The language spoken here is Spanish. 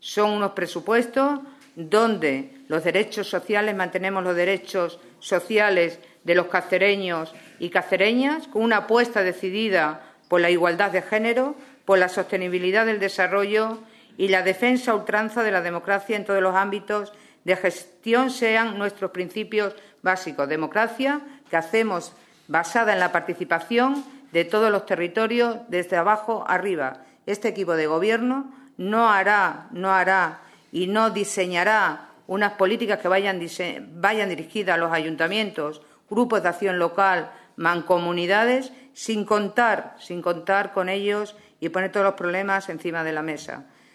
Son unos presupuestos donde los derechos sociales, mantenemos los derechos sociales de los cacereños y cacereñas, con una apuesta decidida por la igualdad de género, por la sostenibilidad del desarrollo y la defensa a ultranza de la democracia en todos los ámbitos de gestión sean nuestros principios básicos. Democracia que hacemos basada en la participación de todos los territorios desde abajo arriba. Este equipo de Gobierno no hará y no diseñará unas políticas que vayan dirigidas a los ayuntamientos, grupos de acción local, mancomunidades, sin contar con ellos y poner todos los problemas encima de la mesa.